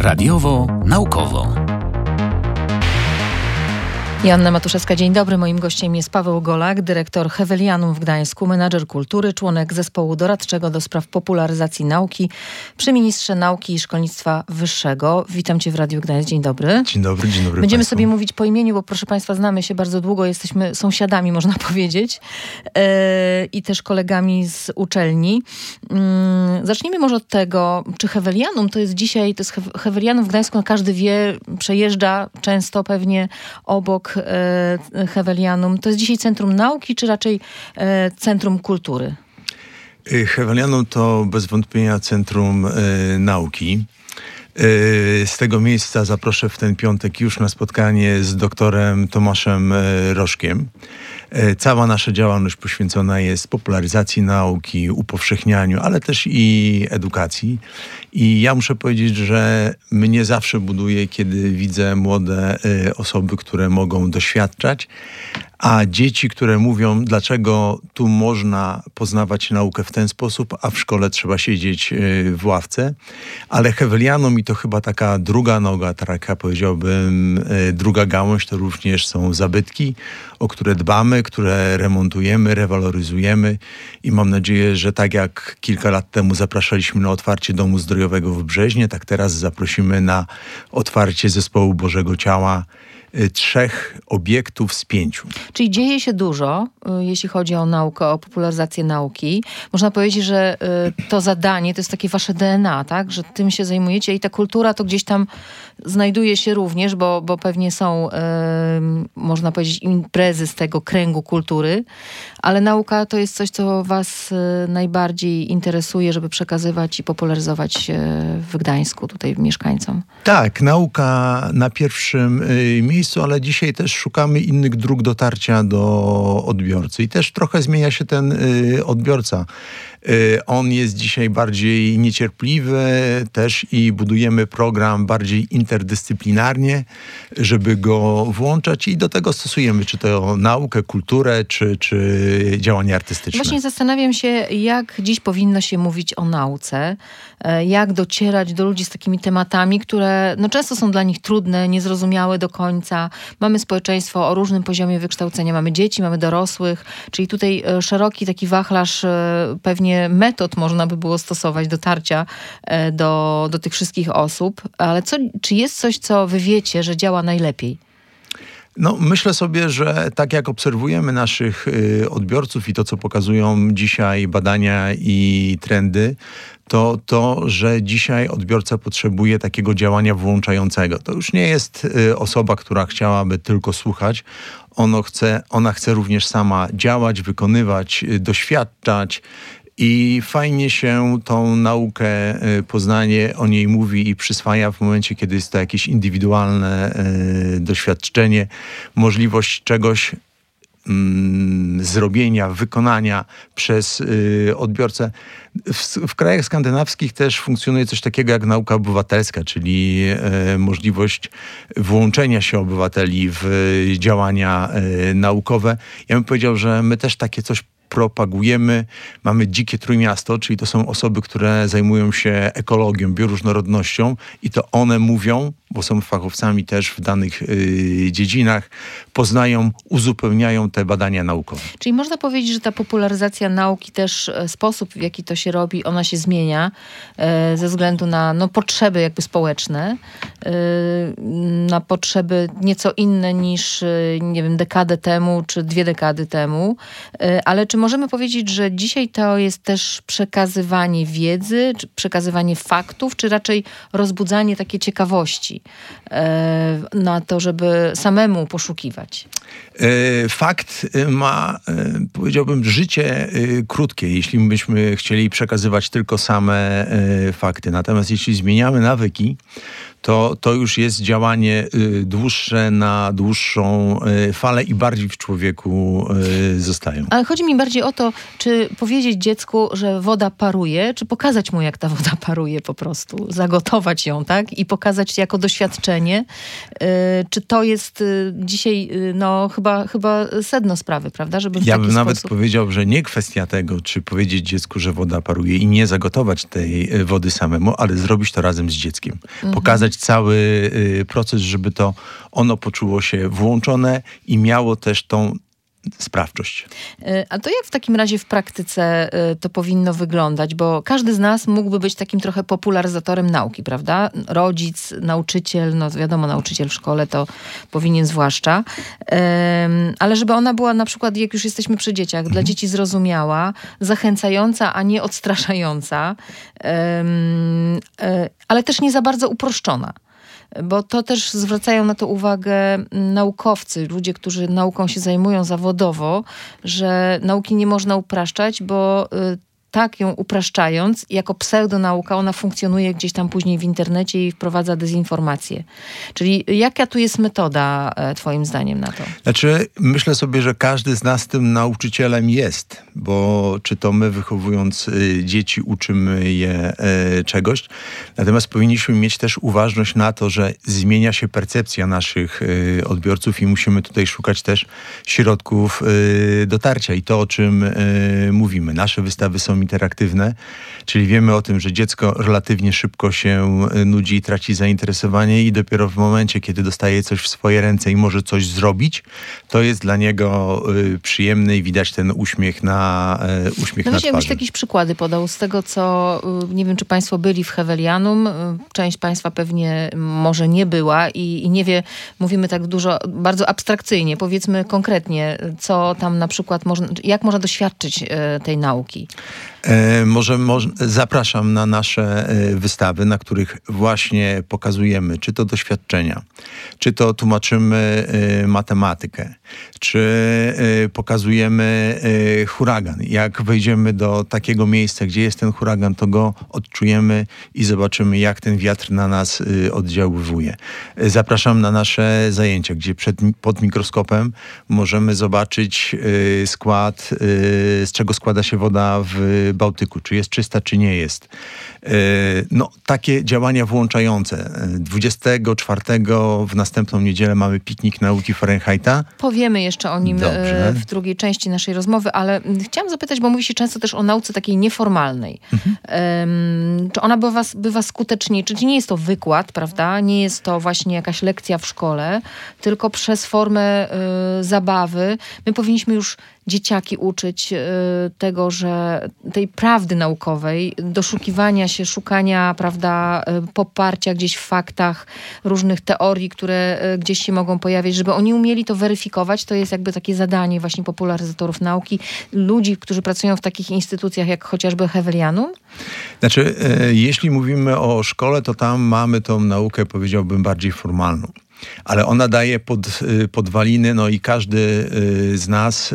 Radiowo-naukowo. Joanna Matuszewska, dzień dobry. Moim gościem jest Paweł Golak, dyrektor Hevelianum w Gdańsku, menadżer kultury, członek zespołu doradczego do spraw popularyzacji nauki przy Ministrze Nauki i Szkolnictwa Wyższego. Witam Cię w Radiu Gdańsk. Dzień dobry. Dzień dobry Będziemy Państwu. sobie mówić po imieniu, bo proszę Państwa, znamy się bardzo długo, jesteśmy sąsiadami, można powiedzieć, i też kolegami z uczelni. Zacznijmy może od tego, czy Hevelianum to jest dzisiaj, to jest Hevelianum w Gdańsku, no każdy wie, przejeżdża często pewnie obok Hevelianum. To jest dzisiaj centrum nauki, czy raczej centrum kultury? Hevelianum to bez wątpienia centrum nauki. Z tego miejsca zaproszę w ten piątek już na spotkanie z doktorem Tomaszem Rożkiem. Cała nasza działalność poświęcona jest popularyzacji nauki, upowszechnianiu, ale też i edukacji. I ja muszę powiedzieć, że mnie zawsze buduje, kiedy widzę młode osoby, które mogą doświadczać, a dzieci, które mówią, dlaczego tu można poznawać naukę w ten sposób, a w szkole trzeba siedzieć w ławce. Ale Hevelianum i to chyba taka druga noga, taka powiedziałbym druga gałąź, to również są zabytki, o które dbamy, które remontujemy, rewaloryzujemy i mam nadzieję, że tak jak kilka lat temu zapraszaliśmy na otwarcie Domu Zdrojowego w Brzeźnie, tak teraz zaprosimy na otwarcie Zespołu Bożego Ciała 3 obiektów z 5. Czyli dzieje się dużo, jeśli chodzi o naukę, o popularyzację nauki. Można powiedzieć, że to zadanie to jest takie wasze DNA, tak? Że tym się zajmujecie i ta kultura to gdzieś tam znajduje się również, bo pewnie są, można powiedzieć, imprezy z tego kręgu kultury, ale nauka to jest coś, co was najbardziej interesuje, żeby przekazywać i popularyzować w Gdańsku, tutaj mieszkańcom. Tak, nauka na pierwszym miejscu, ale dzisiaj też szukamy innych dróg dotarcia do odbiorcy i też trochę zmienia się ten odbiorca. On jest dzisiaj bardziej niecierpliwy też i budujemy program bardziej interdyscyplinarnie, żeby go włączać i do tego stosujemy, czy to naukę, kulturę, czy działania artystyczne. Właśnie zastanawiam się, jak dziś powinno się mówić o nauce, jak docierać do ludzi z takimi tematami, które no, często są dla nich trudne, niezrozumiałe do końca. Mamy społeczeństwo o różnym poziomie wykształcenia, mamy dzieci, mamy dorosłych, czyli tutaj szeroki taki wachlarz pewnie metod można by było stosować dotarcia do tych wszystkich osób, ale czy jest coś, co wy wiecie, że działa najlepiej? No, myślę sobie, że tak jak obserwujemy naszych odbiorców i to, co pokazują dzisiaj badania i trendy, to, że dzisiaj odbiorca potrzebuje takiego działania włączającego. To już nie jest osoba, która chciałaby tylko słuchać. Ona chce również sama działać, wykonywać, doświadczać. I fajnie się tą naukę, poznanie o niej mówi i przyswaja w momencie, kiedy jest to jakieś indywidualne doświadczenie, możliwość czegoś zrobienia, wykonania przez odbiorcę. W krajach skandynawskich też funkcjonuje coś takiego jak nauka obywatelska, czyli możliwość włączenia się obywateli w działania naukowe. Ja bym powiedział, że my też takie coś propagujemy. Mamy Dzikie Trójmiasto, czyli to są osoby, które zajmują się ekologią, bioróżnorodnością i to one mówią, bo są fachowcami też w danych dziedzinach, poznają, uzupełniają te badania naukowe. Czyli można powiedzieć, że ta popularyzacja nauki też sposób, w jaki to się robi, ona się zmienia ze względu na potrzeby jakby społeczne, na potrzeby nieco inne niż, nie wiem, dekadę temu, czy 2 dekady temu, ale czy możemy powiedzieć, że dzisiaj to jest też przekazywanie wiedzy, czy przekazywanie faktów, czy raczej rozbudzanie takiej ciekawości na to, żeby samemu poszukiwać? Fakt ma, powiedziałbym, życie krótkie, jeśli byśmy chcieli przekazywać tylko same fakty. Natomiast jeśli zmieniamy nawyki, to już jest działanie dłuższe na dłuższą falę i bardziej w człowieku zostają. Ale chodzi mi bardziej o to, czy powiedzieć dziecku, że woda paruje, czy pokazać mu, jak ta woda paruje po prostu. Zagotować ją, tak? I pokazać jako doświadczenie. Czy to jest dzisiaj, chyba sedno sprawy, prawda? Żeby w ja taki bym nawet sposób powiedział, że nie kwestia tego, czy powiedzieć dziecku, że woda paruje i nie zagotować tej wody samemu, ale zrobić to razem z dzieckiem. Pokazać rozpisać cały proces, żeby to ono poczuło się włączone i miało też tą sprawczość. A to jak w takim razie w praktyce to powinno wyglądać? Bo każdy z nas mógłby być takim trochę popularyzatorem nauki, prawda? Rodzic, nauczyciel, no wiadomo, nauczyciel w szkole to powinien zwłaszcza. Ale żeby ona była na przykład, jak już jesteśmy przy dzieciach, dla dzieci zrozumiała, zachęcająca, a nie odstraszająca, ale też nie za bardzo uproszczona. Bo to też zwracają na to uwagę naukowcy, ludzie, którzy nauką się zajmują zawodowo, że nauki nie można upraszczać, bo tak ją upraszczając, jako pseudonauka, ona funkcjonuje gdzieś tam później w internecie i wprowadza dezinformację. Czyli jaka tu jest metoda, twoim zdaniem, na to? Znaczy, myślę sobie, że każdy z nas tym nauczycielem jest, bo czy to my wychowując dzieci uczymy je czegoś, natomiast powinniśmy mieć też uważność na to, że zmienia się percepcja naszych odbiorców i musimy tutaj szukać też środków dotarcia i to, o czym mówimy. Nasze wystawy są interaktywne, czyli wiemy o tym, że dziecko relatywnie szybko się nudzi i traci zainteresowanie i dopiero w momencie, kiedy dostaje coś w swoje ręce i może coś zrobić, to jest dla niego przyjemny i widać ten uśmiech na twarzy. Jakbyś jakieś przykłady podał z tego, co nie wiem, czy państwo byli w Hevelianum. Część państwa pewnie może nie była i nie wie, mówimy tak dużo, bardzo abstrakcyjnie. Powiedzmy konkretnie, co tam na przykład jak można doświadczyć tej nauki. Zapraszam na nasze wystawy, na których właśnie pokazujemy, czy to doświadczenia, czy to tłumaczymy matematykę, czy pokazujemy huragan. Jak wejdziemy do takiego miejsca, gdzie jest ten huragan, to go odczujemy i zobaczymy, jak ten wiatr na nas oddziaływuje. Zapraszam na nasze zajęcia, gdzie pod mikroskopem możemy zobaczyć skład, z czego składa się woda w Bałtyku, czy jest czysta, czy nie jest. Takie działania włączające. 24 w następną niedzielę mamy piknik nauki Fahrenheita. Powiemy jeszcze o nim w drugiej części naszej rozmowy, ale chciałam zapytać, bo mówi się często też o nauce takiej nieformalnej. Czy ona bywa skuteczniej? Czy nie jest to wykład, prawda? Nie jest to właśnie jakaś lekcja w szkole, tylko przez formę zabawy. My powinniśmy już dzieciaki uczyć tego, że tej prawdy naukowej, doszukiwania się, szukania, prawda, poparcia gdzieś w faktach, różnych teorii, które gdzieś się mogą pojawiać, żeby oni umieli to weryfikować. To jest jakby takie zadanie właśnie popularyzatorów nauki, ludzi, którzy pracują w takich instytucjach jak chociażby Hevelianum. Znaczy, jeśli mówimy o szkole, to tam mamy tą naukę, powiedziałbym, bardziej formalną. Ale ona daje podwaliny, no i każdy z nas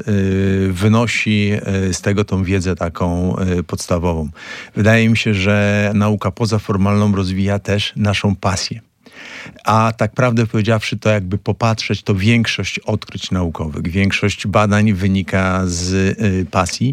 wynosi z tego tą wiedzę taką podstawową. Wydaje mi się, że nauka pozaformalną rozwija też naszą pasję. A tak prawdę powiedziawszy, to jakby popatrzeć, to większość odkryć naukowych, większość badań wynika z pasji.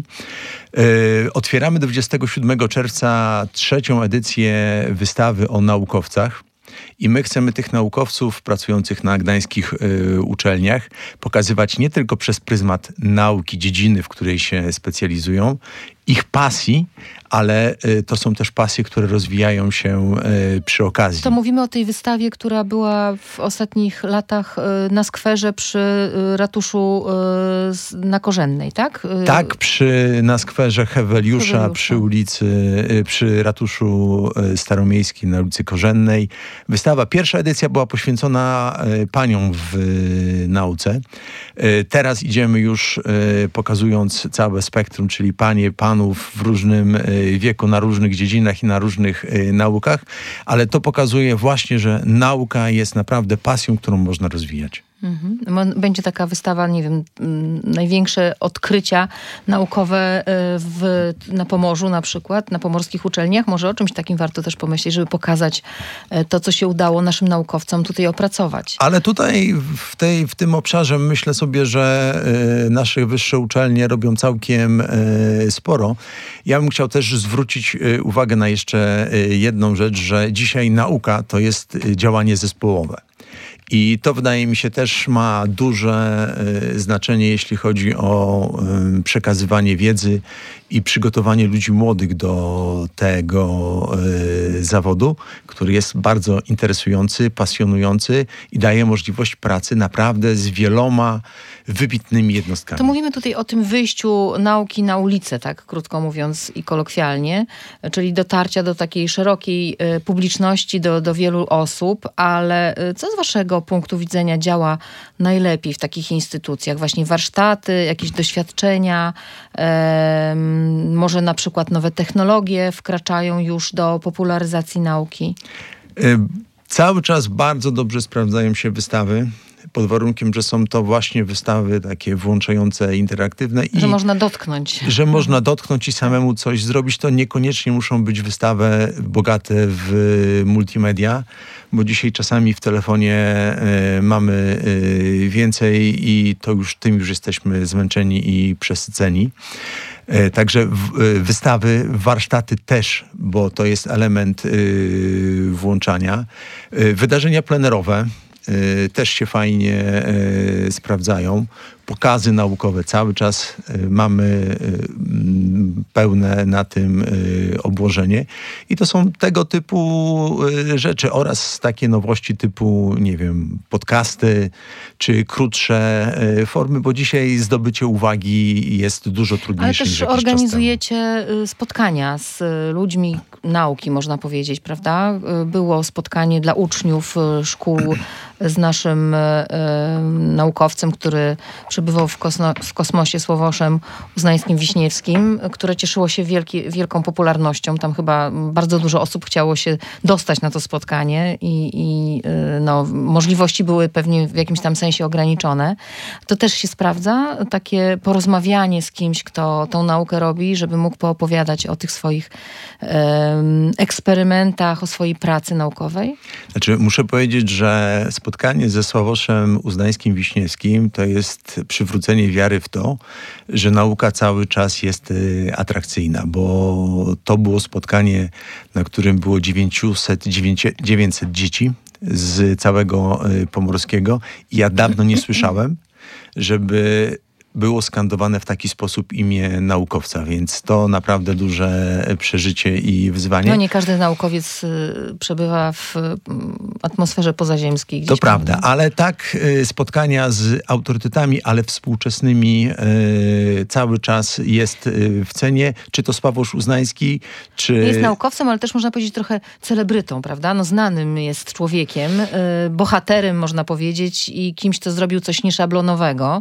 Otwieramy 27 czerwca 3. edycję wystawy o naukowcach. I my chcemy tych naukowców pracujących na gdańskich uczelniach pokazywać nie tylko przez pryzmat nauki, dziedziny, w której się specjalizują, ich pasji, ale to są też pasje, które rozwijają się przy okazji. To mówimy o tej wystawie, która była w ostatnich latach na skwerze przy ratuszu na Korzennej, tak? Tak, na skwerze Heweliusza, przy ulicy, przy ratuszu staromiejskim na ulicy Korzennej. Wystawa, pierwsza edycja była poświęcona paniom w nauce. Teraz idziemy już pokazując całe spektrum, czyli panie, panów w różnym wieku, na różnych dziedzinach i na różnych naukach, ale to pokazuje właśnie, że nauka jest naprawdę pasją, którą można rozwijać. Będzie taka wystawa, nie wiem, największe odkrycia naukowe na Pomorzu na przykład, na pomorskich uczelniach. Może o czymś takim warto też pomyśleć, żeby pokazać to, co się udało naszym naukowcom tutaj opracować. Ale tutaj w tym obszarze myślę sobie, że nasze wyższe uczelnie robią całkiem sporo. Ja bym chciał też zwrócić uwagę na jeszcze jedną rzecz, że dzisiaj nauka to jest działanie zespołowe. I to wydaje mi się też ma duże znaczenie, jeśli chodzi o przekazywanie wiedzy i przygotowanie ludzi młodych do tego zawodu, który jest bardzo interesujący, pasjonujący i daje możliwość pracy naprawdę z wieloma wybitnymi jednostkami. To mówimy tutaj o tym wyjściu nauki na ulicę, tak krótko mówiąc i kolokwialnie, czyli dotarcia do takiej szerokiej publiczności, do wielu osób, ale co z waszego punktu widzenia działa najlepiej w takich instytucjach? Właśnie warsztaty, jakieś doświadczenia, może na przykład nowe technologie wkraczają już do popularyzacji nauki? Cały czas bardzo dobrze sprawdzają się wystawy, pod warunkiem, że są to właśnie wystawy takie włączające, interaktywne. Że można dotknąć. Że można dotknąć i samemu coś zrobić. To niekoniecznie muszą być wystawy bogate w multimedia, bo dzisiaj czasami w telefonie mamy więcej i to już tym już jesteśmy zmęczeni i przesyceni. Także wystawy, warsztaty też, bo to jest element włączania. Wydarzenia plenerowe też się fajnie sprawdzają. Pokazy naukowe cały czas mamy pełne na tym obłożenie i to są tego typu rzeczy oraz takie nowości typu, nie wiem, podcasty czy krótsze formy, bo dzisiaj zdobycie uwagi jest dużo trudniejsze. Ale też organizujecie spotkania z ludźmi nauki, można powiedzieć, prawda? Było spotkanie dla uczniów szkół z naszym naukowcem, który przebywał w kosmosie Sławoszem Uznańskim-Wiśniewskim, które cieszyło się wielką popularnością. Tam chyba bardzo dużo osób chciało się dostać na to spotkanie i możliwości były pewnie w jakimś tam sensie ograniczone. To też się sprawdza, takie porozmawianie z kimś, kto tą naukę robi, żeby mógł poopowiadać o tych swoich eksperymentach, o swojej pracy naukowej? Znaczy, muszę powiedzieć, że spotkanie ze Sławoszem Uznańskim-Wiśniewskim to jest przywrócenie wiary w to, że nauka cały czas jest atrakcyjna, bo to było spotkanie, na którym było 900 dzieci z całego Pomorskiego i ja dawno nie słyszałem, żeby było skandowane w taki sposób imię naukowca, więc to naprawdę duże przeżycie i wyzwanie. No nie każdy naukowiec przebywa w atmosferze pozaziemskiej. To prawda, ale tak spotkania z autorytetami, ale współczesnymi cały czas jest w cenie. Czy to Sławosz Uznański, czy... Jest naukowcem, ale też można powiedzieć trochę celebrytą, prawda? No znanym jest człowiekiem, bohaterem można powiedzieć i kimś, kto zrobił coś nieszablonowego,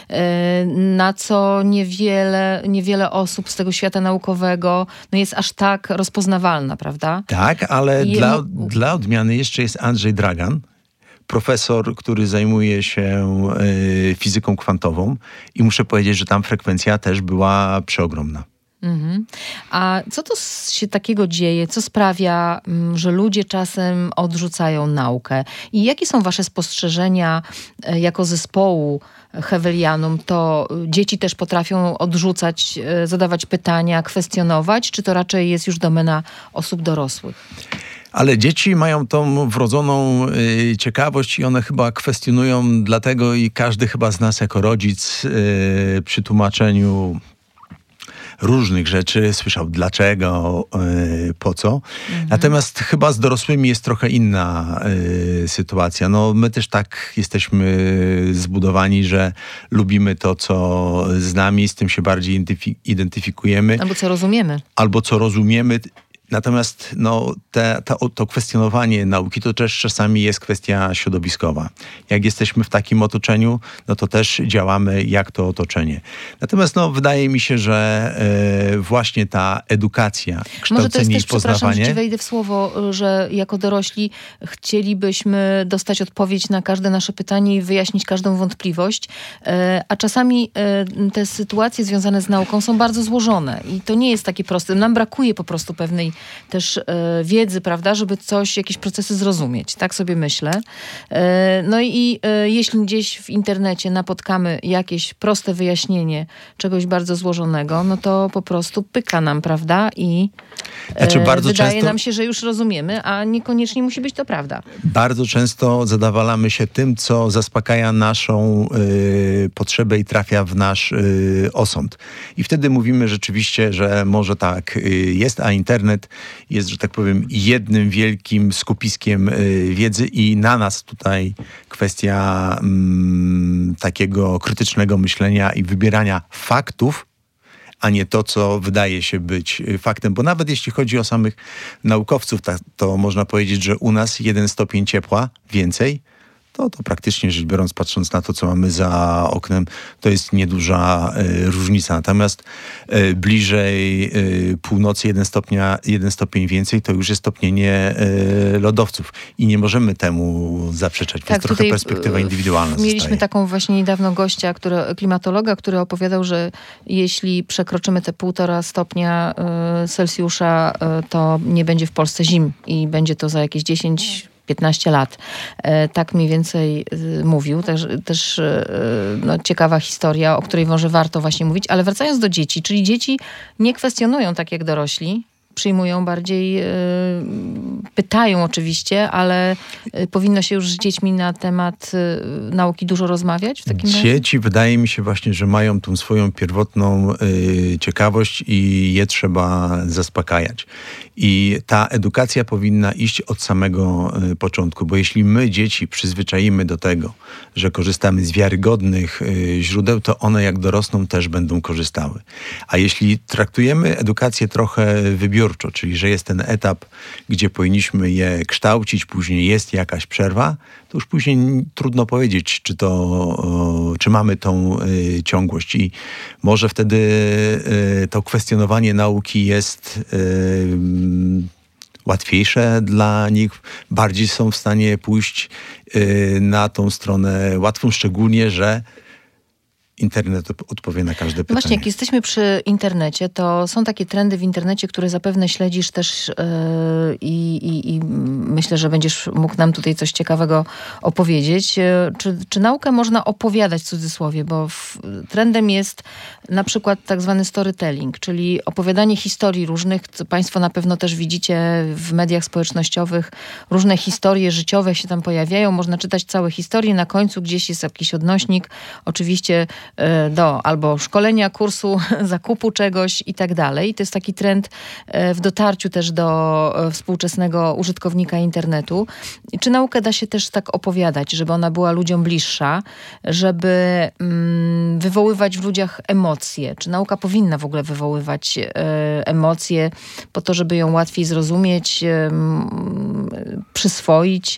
na co niewiele osób z tego świata naukowego jest aż tak rozpoznawalna, prawda? Tak, ale dla odmiany jeszcze jest Andrzej Dragan, profesor, który zajmuje się fizyką kwantową i muszę powiedzieć, że tam frekwencja też była przeogromna. Mhm. A co to się takiego dzieje? Co sprawia, że ludzie czasem odrzucają naukę? I jakie są wasze spostrzeżenia jako zespołu Hewelianum? To dzieci też potrafią odrzucać, zadawać pytania, kwestionować? Czy to raczej jest już domena osób dorosłych? Ale dzieci mają tą wrodzoną ciekawość i one chyba kwestionują, dlatego i każdy chyba z nas jako rodzic przy tłumaczeniu różnych rzeczy słyszał dlaczego, po co. Natomiast chyba z dorosłymi jest trochę inna sytuacja. No, my też tak jesteśmy zbudowani, że lubimy to, co z nami, z tym się bardziej identyfikujemy. Albo co rozumiemy. Natomiast to kwestionowanie nauki to też czasami jest kwestia środowiskowa. Jak jesteśmy w takim otoczeniu, no to też działamy jak to otoczenie. Natomiast wydaje mi się, że właśnie ta edukacja, kształcenie może to jest też, i poznawanie... Przepraszam, że ci wejdę w słowo, że jako dorośli chcielibyśmy dostać odpowiedź na każde nasze pytanie i wyjaśnić każdą wątpliwość, a czasami te sytuacje związane z nauką są bardzo złożone i to nie jest takie proste. Nam brakuje po prostu pewnej też wiedzy, prawda, żeby jakieś procesy zrozumieć. Tak sobie myślę. No i jeśli gdzieś w internecie napotkamy jakieś proste wyjaśnienie czegoś bardzo złożonego, no to po prostu pyka nam, prawda? I wydaje nam się, że już rozumiemy, a niekoniecznie musi być to prawda. Bardzo często zadawalamy się tym, co zaspokaja naszą potrzebę i trafia w nasz osąd. I wtedy mówimy rzeczywiście, że może tak jest, a internet jest, że tak powiem, jednym wielkim skupiskiem wiedzy i na nas tutaj kwestia takiego krytycznego myślenia i wybierania faktów, a nie to, co wydaje się być faktem. Bo nawet jeśli chodzi o samych naukowców, to można powiedzieć, że u nas 1 stopień ciepła więcej, to praktycznie rzecz biorąc, patrząc na to, co mamy za oknem, to jest nieduża różnica. Natomiast bliżej północy 1 stopień więcej, to już jest topnienie lodowców. I nie możemy temu zaprzeczać, więc trochę perspektywa indywidualna mieliśmy zostaje. taką właśnie niedawno gościa, klimatologa, który opowiadał, że jeśli przekroczymy te 1,5 stopnia Celsjusza, to nie będzie w Polsce zim i będzie to za jakieś 10-15 lat. Tak mniej więcej mówił. Też ciekawa historia, o której może warto właśnie mówić. Ale wracając do dzieci, czyli dzieci nie kwestionują tak jak dorośli, przyjmują bardziej, pytają oczywiście, ale powinno się już z dziećmi na temat nauki dużo rozmawiać w takim razie? Dzieci, wydaje mi się właśnie, że mają tą swoją pierwotną ciekawość i je trzeba zaspokajać. I ta edukacja powinna iść od samego początku, bo jeśli my dzieci przyzwyczaimy do tego, że korzystamy z wiarygodnych źródeł, to one jak dorosną też będą korzystały. A jeśli traktujemy edukację trochę wybiórczo, czyli że jest ten etap, gdzie powinniśmy je kształcić, później jest jakaś przerwa, to już później trudno powiedzieć, czy mamy tą ciągłość. I może wtedy to kwestionowanie nauki jest łatwiejsze dla nich, bardziej są w stanie pójść na tą stronę łatwą, szczególnie, że internet odpowie na każde pytanie. Właśnie, jak jesteśmy przy internecie, to są takie trendy w internecie, które zapewne śledzisz też i myślę, że będziesz mógł nam tutaj coś ciekawego opowiedzieć. Czy naukę można opowiadać w cudzysłowie? Bo trendem jest na przykład tak zwany storytelling, czyli opowiadanie historii różnych, co Państwo na pewno też widzicie w mediach społecznościowych. Różne historie życiowe się tam pojawiają. Można czytać całe historie. Na końcu gdzieś jest jakiś odnośnik. Oczywiście do albo szkolenia, kursu, zakupu czegoś i tak dalej. To jest taki trend w dotarciu też do współczesnego użytkownika internetu. Czy naukę da się też tak opowiadać, żeby ona była ludziom bliższa, żeby wywoływać w ludziach emocje? Czy nauka powinna w ogóle wywoływać emocje po to, żeby ją łatwiej zrozumieć, przyswoić?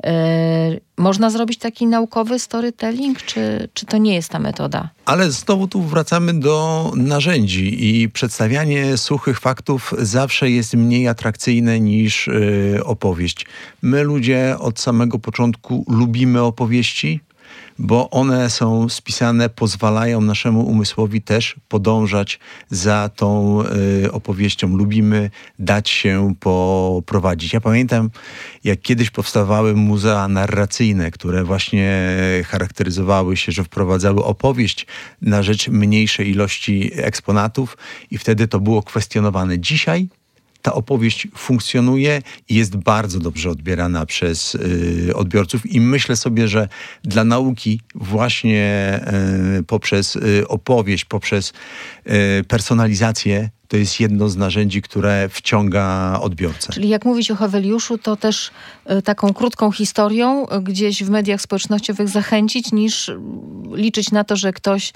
Można zrobić taki naukowy storytelling, czy to nie jest ta metoda? Ale znowu tu wracamy do narzędzi i przedstawianie suchych faktów zawsze jest mniej atrakcyjne niż opowieść. My ludzie od samego początku lubimy opowieści, bo one są spisane, pozwalają naszemu umysłowi też podążać za tą opowieścią. Lubimy dać się poprowadzić. Ja pamiętam, jak kiedyś powstawały muzea narracyjne, które właśnie charakteryzowały się, że wprowadzały opowieść na rzecz mniejszej ilości eksponatów i wtedy to było kwestionowane. Dzisiaj ta opowieść funkcjonuje i jest bardzo dobrze odbierana przez odbiorców i myślę sobie, że dla nauki właśnie poprzez opowieść, poprzez personalizację to jest jedno z narzędzi, które wciąga odbiorcę. Czyli jak mówić o Heweliuszu, to też taką krótką historią gdzieś w mediach społecznościowych zachęcić, niż liczyć na to, że ktoś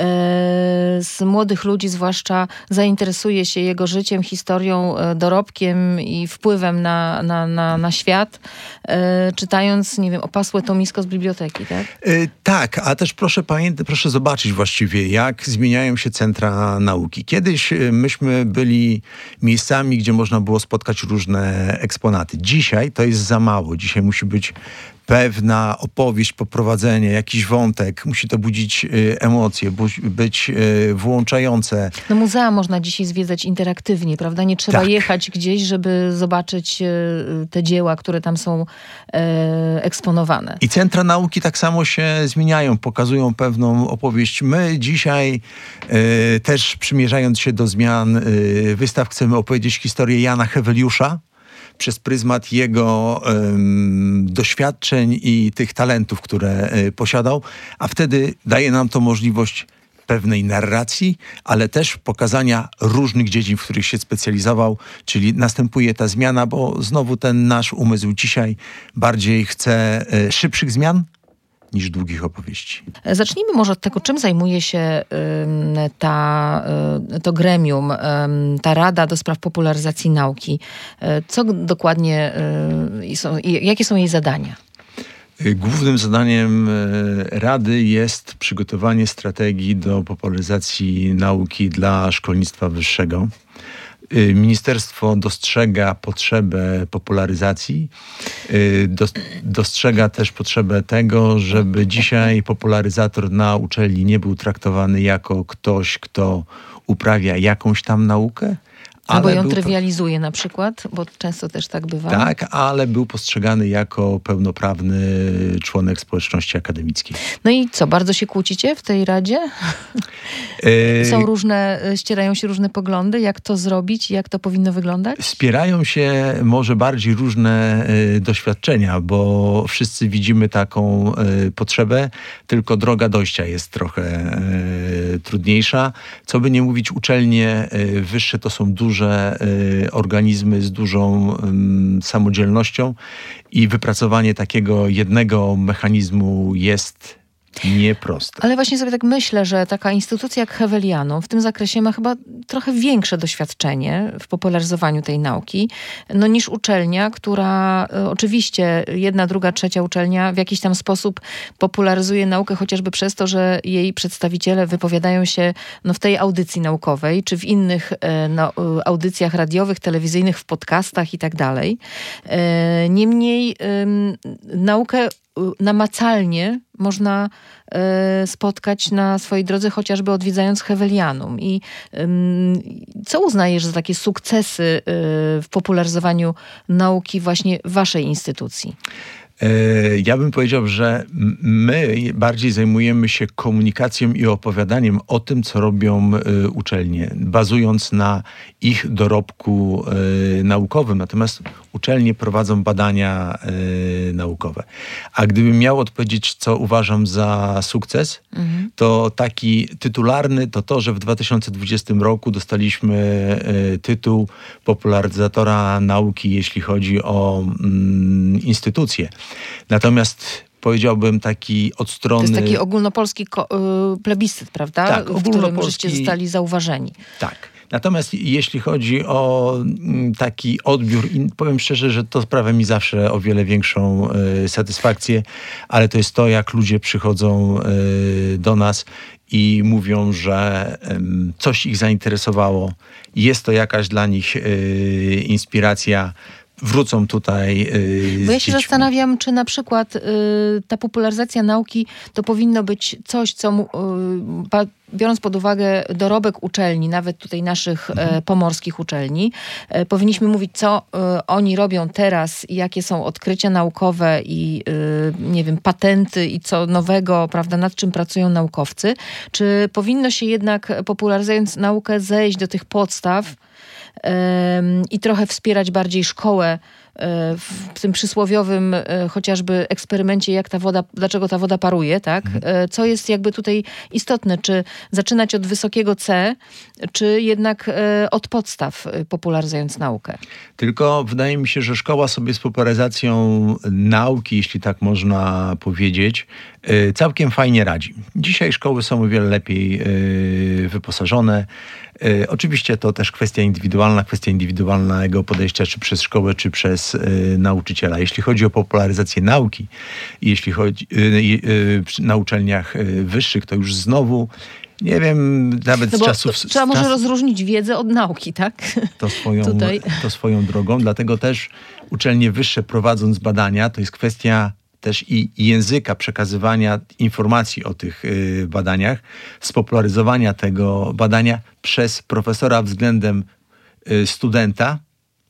z młodych ludzi zwłaszcza zainteresuje się jego życiem, historią, dorobkiem i wpływem na świat, czytając, nie wiem, opasłe tomisko z biblioteki, tak? Tak, a też proszę zobaczyć właściwie, jak zmieniają się centra nauki. Kiedyś myśmy byli miejscami, gdzie można było spotkać różne eksponaty. Dzisiaj to jest za mało. Dzisiaj musi być pewna opowieść, poprowadzenie, jakiś wątek, musi to budzić emocje, być włączające. No muzea można dzisiaj zwiedzać interaktywnie, prawda? Nie trzeba jechać gdzieś, żeby zobaczyć te dzieła, które tam są eksponowane. I centra nauki tak samo się zmieniają, pokazują pewną opowieść. My dzisiaj też przymierzając się do zmian wystaw chcemy opowiedzieć historię Jana Heweliusza przez pryzmat jego doświadczeń i tych talentów, które posiadał, a wtedy daje nam to możliwość pewnej narracji, ale też pokazania różnych dziedzin, w których się specjalizował, czyli następuje ta zmiana, bo znowu ten nasz umysł dzisiaj bardziej chce szybszych zmian niż długich opowieści. Zacznijmy może od tego, czym zajmuje się to gremium, ta Rada do Spraw Popularyzacji Nauki. Co dokładnie jakie są jej zadania? Głównym zadaniem Rady jest przygotowanie strategii do popularyzacji nauki dla szkolnictwa wyższego. Ministerstwo dostrzega potrzebę popularyzacji, dostrzega też potrzebę tego, żeby dzisiaj popularyzator na uczelni nie był traktowany jako ktoś, kto uprawia jakąś tam naukę, albo ją trywializuje na przykład, bo często też tak bywa. Tak, ale był postrzegany jako pełnoprawny członek społeczności akademickiej. No i co, bardzo się kłócicie w tej Radzie? Ścierają się różne poglądy, jak to zrobić, jak to powinno wyglądać? Spierają się może bardziej różne doświadczenia, bo wszyscy widzimy taką potrzebę, tylko droga dojścia jest trochę trudniejsza. Co by nie mówić, uczelnie wyższe to są duże organizmy z dużą samodzielnością i wypracowanie takiego jednego mechanizmu jest nieproste. Ale właśnie sobie tak myślę, że taka instytucja jak Hewelianum w tym zakresie ma chyba trochę większe doświadczenie w popularyzowaniu tej nauki, niż uczelnia, która oczywiście jedna, druga, trzecia uczelnia w jakiś tam sposób popularyzuje naukę, chociażby przez to, że jej przedstawiciele wypowiadają się w tej audycji naukowej, czy w innych audycjach radiowych, telewizyjnych, w podcastach i tak dalej. Niemniej naukę namacalnie można spotkać na swojej drodze, chociażby odwiedzając Hewelianum. I co uznajesz za takie sukcesy w popularyzowaniu nauki właśnie waszej instytucji? Ja bym powiedział, że my bardziej zajmujemy się komunikacją i opowiadaniem o tym, co robią uczelnie, bazując na ich dorobku naukowym. Natomiast uczelnie prowadzą badania naukowe. A gdybym miał odpowiedzieć, co uważam za sukces, to taki tytularny to, że w 2020 roku dostaliśmy tytuł popularyzatora nauki, jeśli chodzi o instytucje. Natomiast powiedziałbym taki od strony... To jest taki ogólnopolski plebiscyt, prawda? Tak, w którym żeście zostali zauważeni. Tak. Natomiast jeśli chodzi o taki odbiór, powiem szczerze, że to sprawia mi zawsze o wiele większą satysfakcję, ale to jest to, jak ludzie przychodzą do nas i mówią, że coś ich zainteresowało, jest to jakaś dla nich inspiracja, wrócą tutaj Bo ja się zastanawiam, czy na przykład ta popularyzacja nauki to powinno być coś, co biorąc pod uwagę dorobek uczelni, nawet tutaj naszych pomorskich uczelni, powinniśmy mówić, co oni robią teraz i jakie są odkrycia naukowe i nie wiem, patenty i co nowego, prawda, nad czym pracują naukowcy. Czy powinno się jednak, popularyzując naukę, zejść do tych podstaw i trochę wspierać bardziej szkołę w tym przysłowiowym chociażby eksperymencie, jak ta woda, dlaczego ta woda paruje, tak? Co jest jakby tutaj istotne, czy zaczynać od wysokiego C, czy jednak od podstaw, popularyzując naukę? Tylko wydaje mi się, że szkoła sobie z popularyzacją nauki, jeśli tak można powiedzieć, całkiem fajnie radzi. Dzisiaj szkoły są o wiele lepiej wyposażone. Oczywiście to też kwestia indywidualnego podejścia, czy przez szkołę, czy przez nauczyciela. Jeśli chodzi o popularyzację nauki, jeśli chodzi na uczelniach wyższych, to już znowu nie wiem, nawet z czasów... Trzeba może rozróżnić wiedzę od nauki, tak? To swoją drogą. Dlatego też uczelnie wyższe prowadząc badania, to jest kwestia też i języka przekazywania informacji o tych badaniach, spopularyzowania tego badania przez profesora względem studenta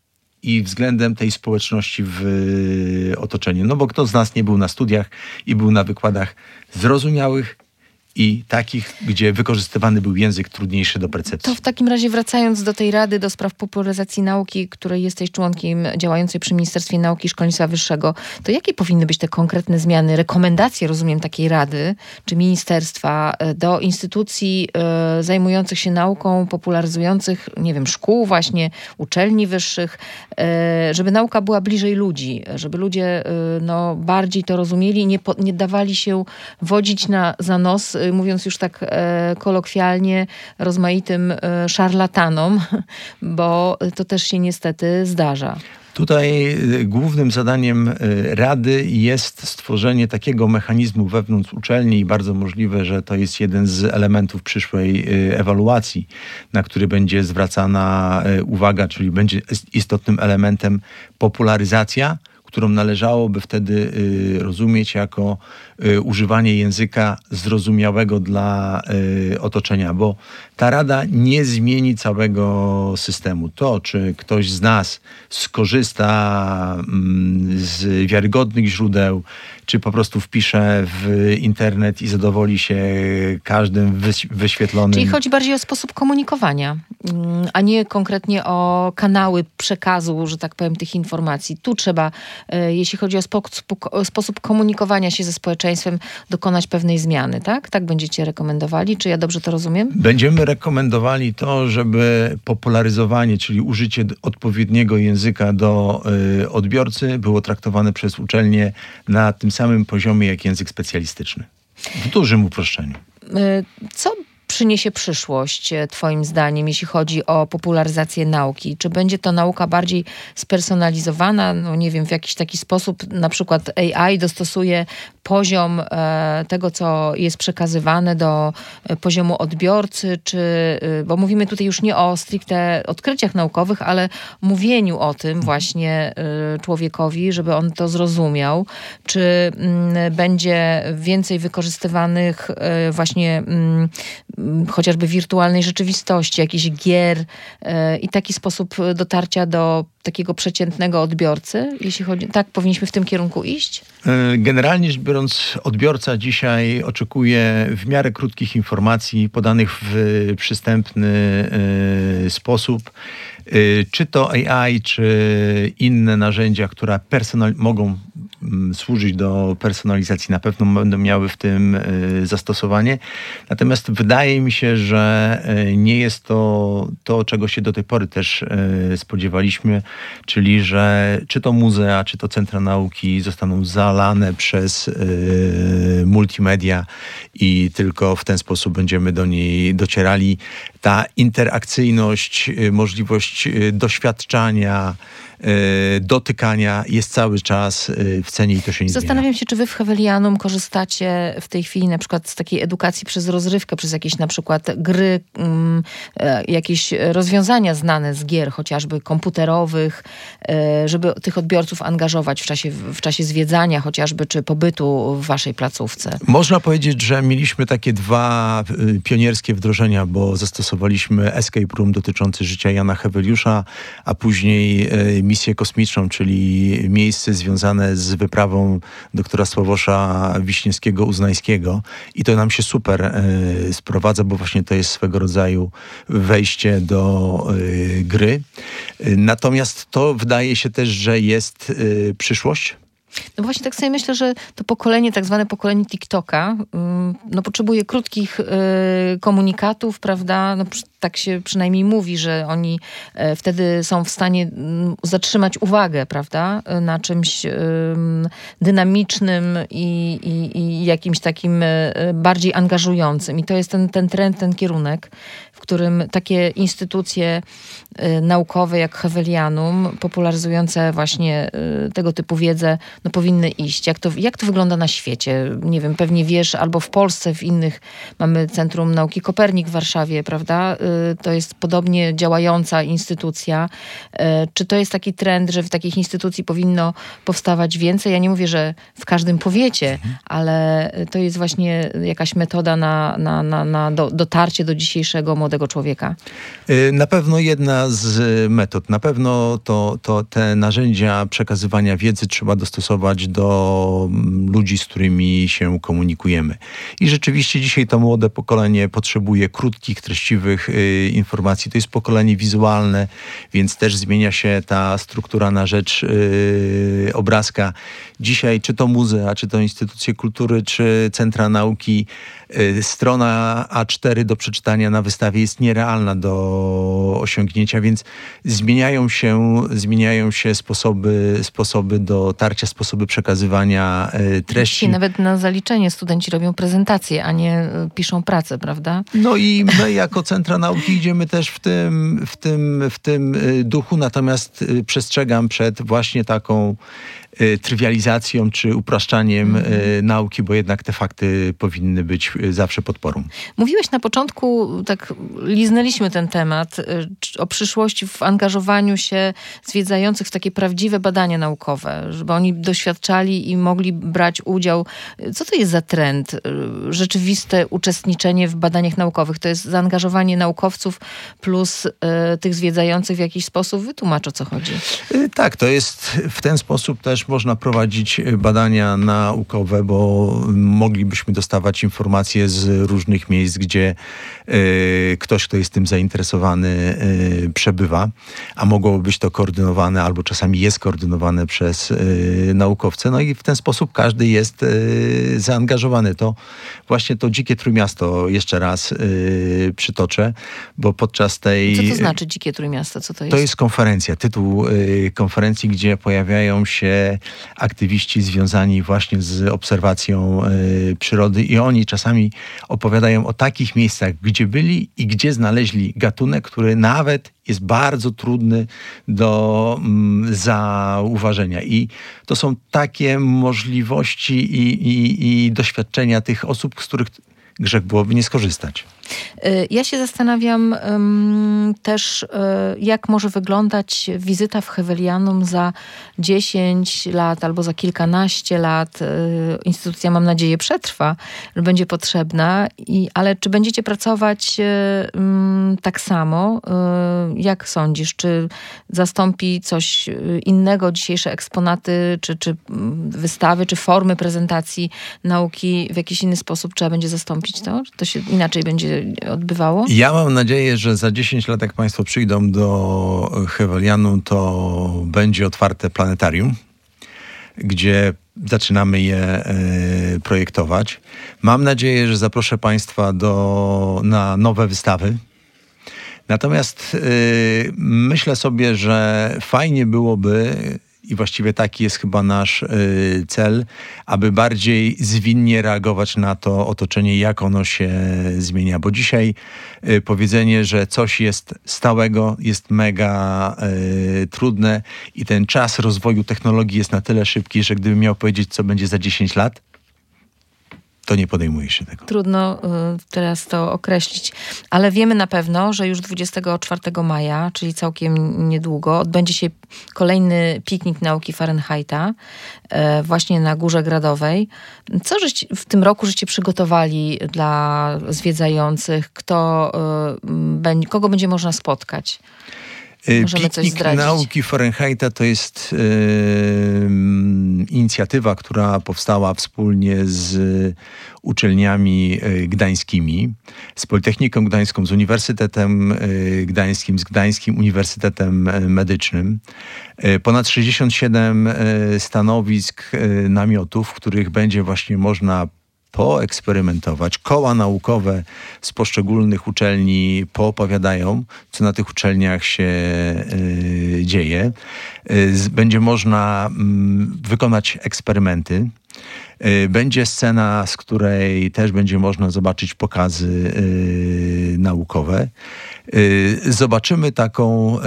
i względem tej społeczności w otoczeniu. No bo kto z nas nie był na studiach i był na wykładach zrozumiałych i takich, gdzie wykorzystywany był język trudniejszy do percepcji. To w takim razie wracając do tej Rady do Spraw Popularyzacji Nauki, której jesteś członkiem, działającej przy Ministerstwie Nauki i Szkolnictwa Wyższego, to jakie powinny być te konkretne zmiany, rekomendacje, rozumiem, takiej Rady czy Ministerstwa do instytucji zajmujących się nauką, popularyzujących, nie wiem, szkół właśnie, uczelni wyższych, żeby nauka była bliżej ludzi, żeby ludzie bardziej to rozumieli i nie dawali się wodzić za nos, mówiąc już tak kolokwialnie, rozmaitym szarlatanom, bo to też się niestety zdarza. Tutaj głównym zadaniem Rady jest stworzenie takiego mechanizmu wewnątrz uczelni i bardzo możliwe, że to jest jeden z elementów przyszłej ewaluacji, na który będzie zwracana uwaga, czyli będzie istotnym elementem popularyzacja, którą należałoby wtedy rozumieć jako używanie języka zrozumiałego dla otoczenia, bo ta Rada nie zmieni całego systemu. To, czy ktoś z nas skorzysta z wiarygodnych źródeł, czy po prostu wpisze w internet i zadowoli się każdym wyświetlonym. Czyli chodzi bardziej o sposób komunikowania, a nie konkretnie o kanały przekazu, że tak powiem, tych informacji. Tu trzeba, jeśli chodzi o sposób komunikowania się ze społeczeństwem, dokonać pewnej zmiany, tak? Tak będziecie rekomendowali? Czy ja dobrze to rozumiem? Będziemy rekomendowali to, żeby popularyzowanie, czyli użycie odpowiedniego języka do odbiorcy było traktowane przez uczelnię na tym samym poziomie jak język specjalistyczny. W dużym uproszczeniu. Co przyniesie przyszłość, twoim zdaniem, jeśli chodzi o popularyzację nauki? Czy będzie to nauka bardziej spersonalizowana? No nie wiem, w jakiś taki sposób, na przykład AI dostosuje poziom tego, co jest przekazywane do poziomu odbiorcy, bo mówimy tutaj już nie o stricte odkryciach naukowych, ale mówieniu o tym właśnie człowiekowi, żeby on to zrozumiał. Czy będzie więcej wykorzystywanych właśnie chociażby wirtualnej rzeczywistości, jakichś gier i taki sposób dotarcia do takiego przeciętnego odbiorcy, jeśli chodzi, tak powinniśmy w tym kierunku iść? Generalnie rzecz biorąc, odbiorca dzisiaj oczekuje w miarę krótkich informacji podanych w przystępny sposób. Czy to AI, czy inne narzędzia, które mogą służyć do personalizacji, na pewno będą miały w tym zastosowanie. Natomiast wydaje mi się, że nie jest to, czego się do tej pory też spodziewaliśmy, czyli że czy to muzea, czy to centra nauki zostaną zalane przez multimedia i tylko w ten sposób będziemy do niej docierali. Ta interakcyjność, możliwość doświadczania, dotykania jest cały czas w cenie i to się nie zmienia. Zastanawiam się, czy wy w Hevelianum korzystacie w tej chwili na przykład z takiej edukacji przez rozrywkę, przez jakieś na przykład gry, jakieś rozwiązania znane z gier, chociażby komputerowych, żeby tych odbiorców angażować w czasie zwiedzania chociażby, czy pobytu w waszej placówce. Można powiedzieć, że mieliśmy takie dwa pionierskie wdrożenia, bo zastosowaliśmy escape room dotyczący życia Jana Heweliusza, a później misję kosmiczną, czyli miejsce związane z wyprawą doktora Sławosza Wiśniewskiego-Uznańskiego. I to nam się super sprowadza, bo właśnie to jest swego rodzaju wejście do gry. Natomiast to wydaje się też, że jest przyszłość. No właśnie tak sobie myślę, że to pokolenie, tak zwane pokolenie TikToka, potrzebuje krótkich komunikatów, prawda? No, tak się przynajmniej mówi, że oni wtedy są w stanie zatrzymać uwagę, prawda? Na czymś dynamicznym i jakimś takim bardziej angażującym. I to jest ten trend, ten kierunek, w którym takie instytucje naukowe jak Hevelianum, popularyzujące właśnie tego typu wiedzę, powinny iść. Jak to wygląda na świecie? Nie wiem, pewnie wiesz, albo w Polsce, w innych mamy Centrum Nauki Kopernik w Warszawie, prawda? to jest podobnie działająca instytucja. Czy to jest taki trend, że w takich instytucji powinno powstawać więcej? Ja nie mówię, że w każdym powiecie, ale to jest właśnie jakaś metoda na dotarcie do dzisiejszego młodego człowieka. Na pewno jedna z metod. Na pewno te narzędzia przekazywania wiedzy trzeba dostosować do ludzi, z którymi się komunikujemy. I rzeczywiście dzisiaj to młode pokolenie potrzebuje krótkich, treściwych informacji. To jest pokolenie wizualne, więc też zmienia się ta struktura na rzecz obrazka. Dzisiaj czy to muzea, czy to instytucje kultury, czy centra nauki, strona A4 do przeczytania na wystawie jest nierealna do osiągnięcia, więc zmieniają się sposoby dotarcia, sposoby przekazywania treści. Dzisiaj nawet na zaliczenie studenci robią prezentacje, a nie piszą pracę, prawda? No i my jako centra nauki idziemy też w tym duchu, natomiast przestrzegam przed właśnie taką trywializacją czy upraszczaniem nauki, bo jednak te fakty powinny być zawsze podporą. Mówiłeś na początku, tak liznęliśmy ten temat, o przyszłości w angażowaniu się zwiedzających w takie prawdziwe badania naukowe, żeby oni doświadczali i mogli brać udział. Co to jest za trend? Rzeczywiste uczestniczenie w badaniach naukowych. To jest zaangażowanie naukowców plus tych zwiedzających w jakiś sposób. Wytłumacz, o co chodzi. Tak, to jest w ten sposób też można prowadzić badania naukowe, bo moglibyśmy dostawać informacje z różnych miejsc, gdzie ktoś, kto jest tym zainteresowany, przebywa, a mogłoby być to koordynowane, albo czasami jest koordynowane przez naukowce. No i w ten sposób każdy jest zaangażowany. To właśnie to Dzikie Trójmiasto jeszcze raz przytoczę, bo podczas tej... Co to znaczy Dzikie Trójmiasto? Co to jest? To jest konferencja, tytuł konferencji, gdzie pojawiają się aktywiści związani właśnie z obserwacją przyrody i oni czasami opowiadają o takich miejscach, gdzie byli i gdzie znaleźli gatunek, który nawet jest bardzo trudny do zauważenia. I to są takie możliwości i doświadczenia tych osób, z których grzech byłoby nie skorzystać. Ja się zastanawiam też, jak może wyglądać wizyta w Hevelianum za 10 lat albo za kilkanaście lat. Instytucja, mam nadzieję, przetrwa, że będzie potrzebna. Ale czy będziecie pracować tak samo? Jak sądzisz? Czy zastąpi coś innego dzisiejsze eksponaty, czy wystawy, czy formy prezentacji nauki w jakiś inny sposób trzeba będzie zastąpić to? Czy to się inaczej będzie odbywało? Ja mam nadzieję, że za 10 lat, jak Państwo przyjdą do Hevelianum, to będzie otwarte planetarium, gdzie zaczynamy je projektować. Mam nadzieję, że zaproszę Państwa na nowe wystawy. Natomiast myślę sobie, że fajnie byłoby, i właściwie taki jest chyba nasz cel, aby bardziej zwinnie reagować na to otoczenie, jak ono się zmienia. Bo dzisiaj powiedzenie, że coś jest stałego, jest mega trudne i ten czas rozwoju technologii jest na tyle szybki, że gdybym miał powiedzieć, co będzie za 10 lat, to nie podejmuje się tego. Trudno teraz to określić, ale wiemy na pewno, że już 24 maja, czyli całkiem niedługo, odbędzie się kolejny piknik nauki Fahrenheita właśnie na Górze Gradowej. Co w tym roku żeście przygotowali dla zwiedzających? Kogo będzie można spotkać? Możemy coś Piknik zdradzić. nauki Fahrenheita to jest inicjatywa, która powstała wspólnie z uczelniami gdańskimi, z Politechniką Gdańską, z Uniwersytetem Gdańskim, z Gdańskim Uniwersytetem Medycznym. Ponad 67 stanowisk namiotów, w których będzie właśnie można poeksperymentować. Koła naukowe z poszczególnych uczelni poopowiadają, co na tych uczelniach się dzieje. Będzie można wykonać eksperymenty. Będzie scena, z której też będzie można zobaczyć pokazy naukowe. Zobaczymy taką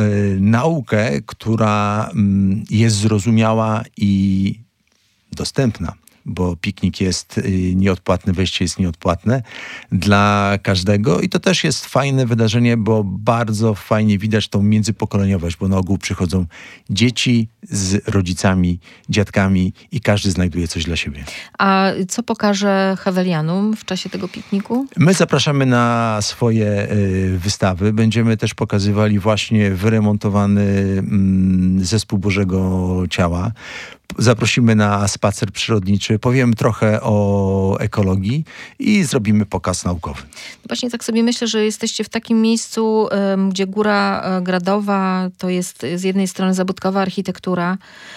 naukę, która jest zrozumiała i dostępna bo piknik jest nieodpłatny, wejście jest nieodpłatne dla każdego i to też jest fajne wydarzenie, bo bardzo fajnie widać tą międzypokoleniowość, bo na ogół przychodzą dzieci z rodzicami, dziadkami i każdy znajduje coś dla siebie. A co pokaże Hewelianum w czasie tego pikniku? My zapraszamy na swoje wystawy. Będziemy też pokazywali właśnie wyremontowany zespół Bożego Ciała. Zaprosimy na spacer przyrodniczy, powiemy trochę o ekologii i zrobimy pokaz naukowy. Właśnie tak sobie myślę, że jesteście w takim miejscu, gdzie Góra Gradowa to jest z jednej strony zabytkowa architektura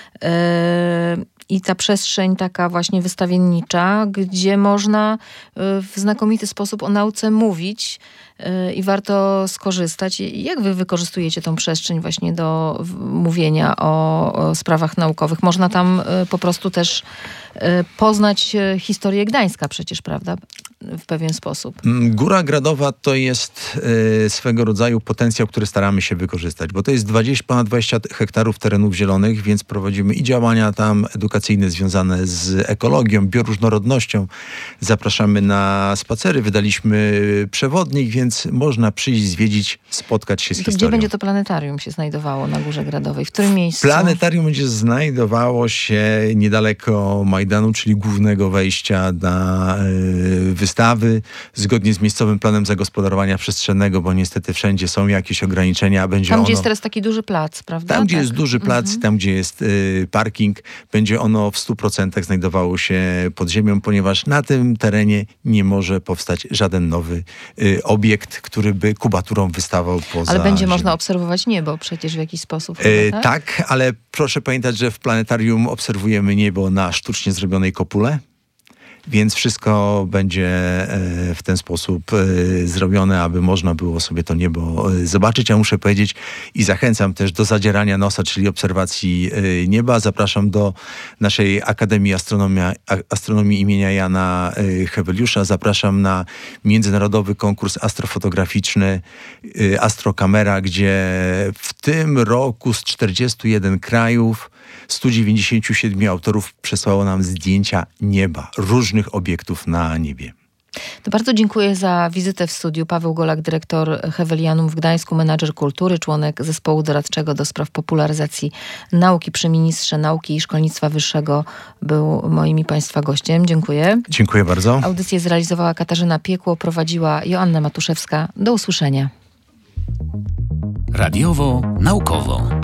i ta przestrzeń taka właśnie wystawiennicza, gdzie można w znakomity sposób o nauce mówić i warto skorzystać. Jak wy wykorzystujecie tą przestrzeń właśnie do mówienia o sprawach naukowych? Można tam po prostu też poznać historię Gdańska przecież, prawda? W pewien sposób. Góra Gradowa to jest swego rodzaju potencjał, który staramy się wykorzystać, bo to jest ponad 20 hektarów terenów zielonych, więc prowadzimy i działania tam edukacyjne związane z ekologią, bioróżnorodnością. Zapraszamy na spacery, wydaliśmy przewodnik, więc można przyjść, zwiedzić, spotkać się z historią. Gdzie będzie to planetarium się znajdowało na Górze Gradowej? W którym miejscu? Planetarium będzie znajdowało się niedaleko Majdanu, czyli głównego wejścia na wystawy, zgodnie z miejscowym planem zagospodarowania przestrzennego, bo niestety wszędzie są jakieś ograniczenia. Tam, gdzie jest teraz taki duży plac, prawda? Tam, gdzie jest duży plac, tam, gdzie jest parking, będzie ono w 100% znajdowało się pod ziemią, ponieważ na tym terenie nie może powstać żaden nowy obiekt, który by kubaturą wystawał poza Ale będzie ziemią. można obserwować niebo przecież w jakiś sposób. Chyba, tak? Tak, ale proszę pamiętać, że w planetarium obserwujemy niebo na sztucznie zrobionej kopule. Więc wszystko będzie w ten sposób zrobione, aby można było sobie to niebo zobaczyć. Ja muszę powiedzieć i zachęcam też do zadzierania nosa, czyli obserwacji nieba. Zapraszam do naszej Akademii Astronomii imienia Jana Heweliusza. Zapraszam na międzynarodowy konkurs astrofotograficzny Astrokamera, gdzie w tym roku z 41 krajów 197 autorów przesłało nam zdjęcia nieba, różnych obiektów na niebie. To bardzo dziękuję za wizytę w studiu. Paweł Golak, dyrektor Hewelianum w Gdańsku, menadżer kultury, członek zespołu doradczego do spraw popularyzacji nauki przy Ministrze Nauki i Szkolnictwa Wyższego, był moim i Państwa gościem. Dziękuję. Dziękuję bardzo. Audycję zrealizowała Katarzyna Piekło, prowadziła Joanna Matuszewska. Do usłyszenia. Radiowo-naukowo.